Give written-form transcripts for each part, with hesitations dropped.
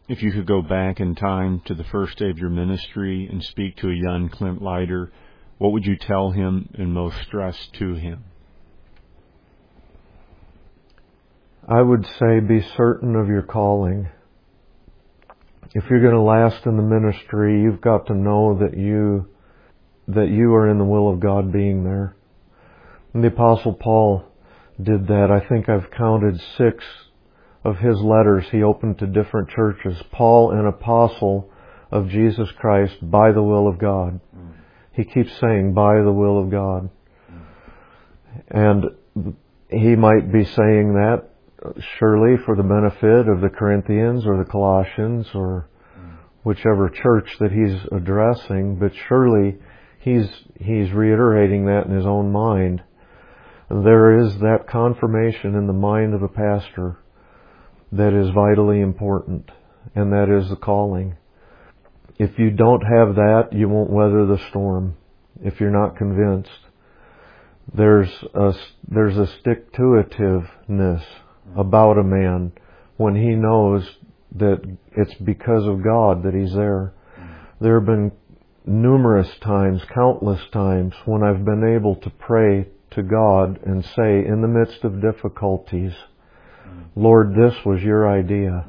If you could go back in time to the first day of your ministry and speak to a young Clint Leiter, what would you tell him and most stress to him? I would say be certain of your calling. If you're going to last in the ministry, you've got to know that you are in the will of God being there. And the Apostle Paul did that. I think I've counted 6 of his letters he opened to different churches. Paul, an apostle of Jesus Christ by the will of God. He keeps saying, by the will of God. And he might be saying that surely for the benefit of the Corinthians or the Colossians or whichever church that he's addressing, but surely he's reiterating that in his own mind. There is that confirmation in the mind of a pastor that is vitally important, and that is the calling. If you don't have that, you won't weather the storm. If you're not convinced, there's a stick-to-itiveness about a man when he knows that it's because of God that he's there. There have been numerous times, countless times, when I've been able to pray to God and say, in the midst of difficulties, Lord, this was your idea.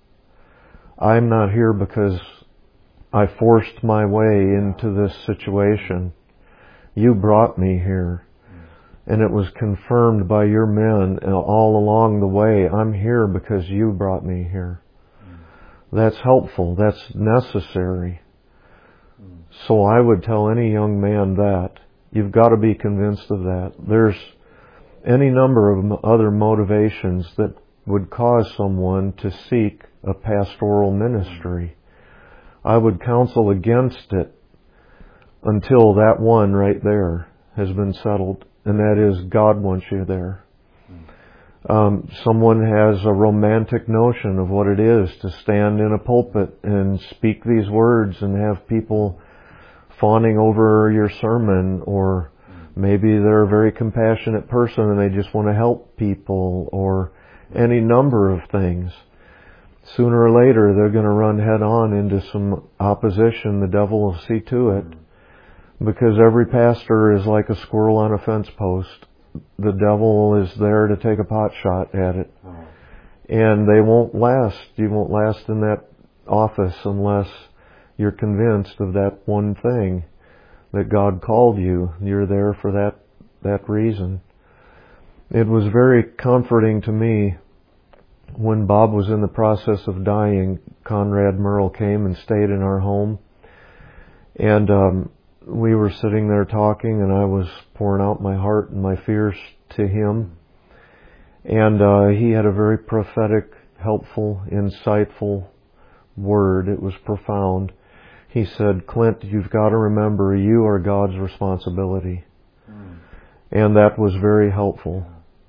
I'm not here because I forced my way into this situation. You brought me here. And it was confirmed by your men all along the way. I'm here because you brought me here. That's helpful. That's necessary. So I would tell any young man that. You've got to be convinced of that. There's any number of other motivations that would cause someone to seek a pastoral ministry. I would counsel against it until that one right there has been settled. And that is, God wants you there. Someone has a romantic notion of what it is to stand in a pulpit and speak these words and have people fawning over your sermon, or maybe they're a very compassionate person and they just want to help people, or any number of things. Sooner or later, they're going to run head on into some opposition. The devil will see to it. Because every pastor is like a squirrel on a fence post. The devil is there to take a pot shot at it. And they won't last. You won't last in that office unless you're convinced of that one thing, that God called you. You're there for that reason. It was very comforting to me when Bob was in the process of dying. Conrad Merle came and stayed in our home. And we were sitting there talking, and I was pouring out my heart and my fears to him. And he had a very prophetic, helpful, insightful word. It was profound. He said, Clint, you've got to remember you are God's responsibility. And that was very helpful.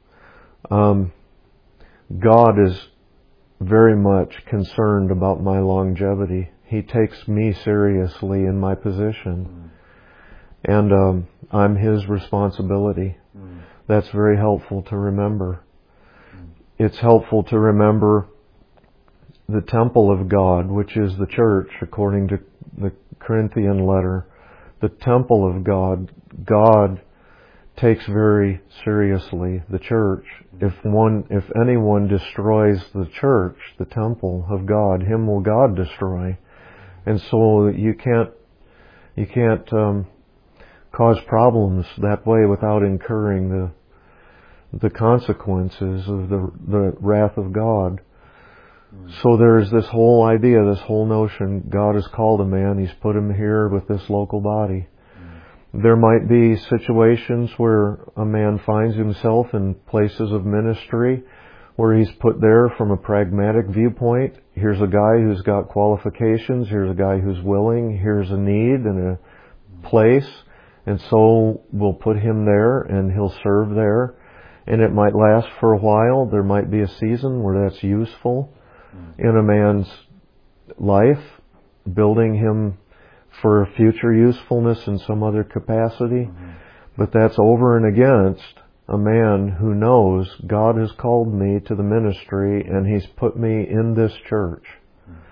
God is very much concerned about my longevity. He takes me seriously in my position. And I'm His responsibility. That's very helpful to remember. It's helpful to remember the temple of God, which is the church, according to the Corinthian letter. The temple of God, God takes very seriously the church. If anyone destroys the church, the temple of God, him will God destroy. And so you can't cause problems that way without incurring the consequences of the wrath of God. So there's this whole idea, this whole notion, God has called a man, He's put him here with this local body. There might be situations where a man finds himself in places of ministry where he's put there from a pragmatic viewpoint. Here's a guy who's got qualifications, here's a guy who's willing, here's a need and a place, and so we'll put him there and he'll serve there. And it might last for a while. There might be a season where that's useful in a man's life, building him for future usefulness in some other capacity. But that's over and against a man who knows God has called me to the ministry and He's put me in this church.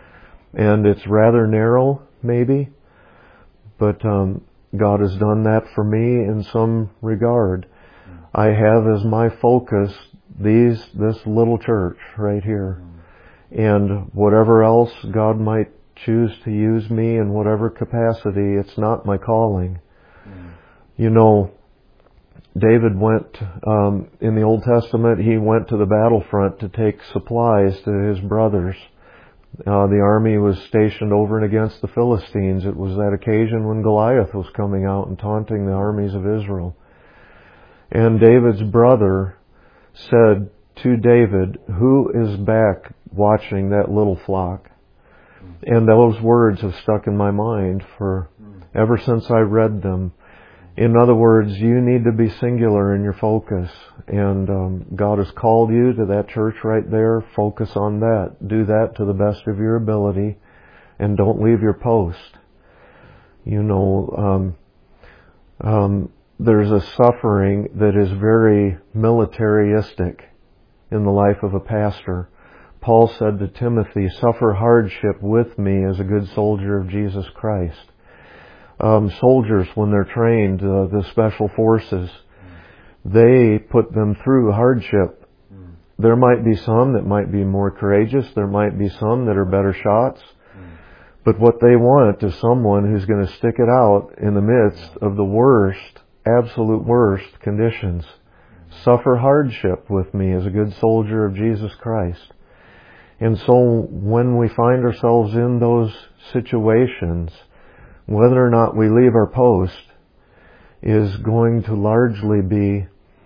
And it's rather narrow, maybe, but God has done that for me in some regard. I have as my focus this little church right here. And whatever else God might choose to use me in whatever capacity, it's not my calling. You know, David went, in the Old Testament, he went to the battlefront to take supplies to his brothers. The army was stationed over and against the Philistines. It was that occasion when Goliath was coming out and taunting the armies of Israel. And David's brother said to David, "Who is back watching that little flock?" And those words have stuck in my mind for ever since I read them. In other words, you need to be singular in your focus. And God has called you to that church right there. Focus on that. Do that to the best of your ability. And don't leave your post. You know, there's a suffering that is very militaristic in the life of a pastor. Paul said to Timothy, "Suffer hardship with me as a good soldier of Jesus Christ." Soldiers, when they're trained, the special forces, they put them through hardship. There might be some that might be more courageous. There might be some that are better shots. But what they want is someone who's going to stick it out in the midst of the worst, absolute worst conditions. Suffer hardship with me as a good soldier of Jesus Christ. And so when we find ourselves in those situations, whether or not we leave our post is going to largely be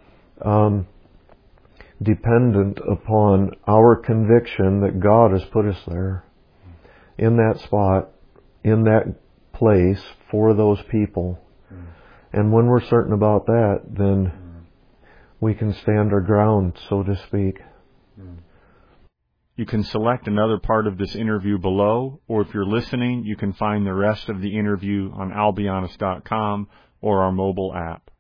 dependent upon our conviction that God has put us there, in that spot, in that place, for those people. And when we're certain about that, then we can stand our ground, so to speak. You can select another part of this interview below, or if you're listening, you can find the rest of the interview on albionist.com or our mobile app.